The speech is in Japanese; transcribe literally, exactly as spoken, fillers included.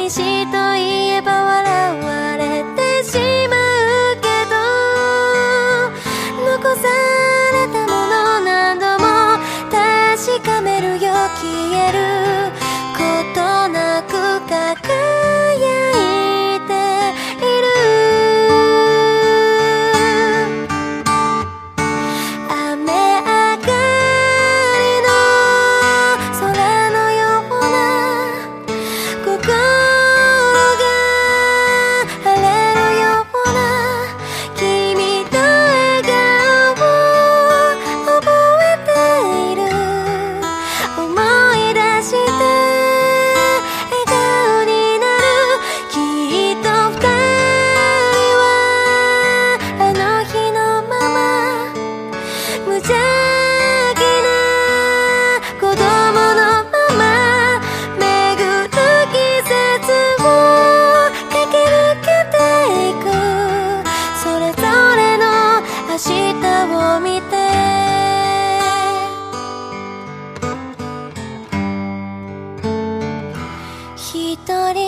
寂しいと言えば笑われてしまうけど、残されたもの何度も確かめるよ。消えることなく輝いている。雨上がりの空のような心が晴れるような君の笑顔を覚えている。思い出して笑顔になる。きっと二人はあの日のまま無邪気な子供のまま巡る季節を駆け抜けていく。それぞれの明日を見て一人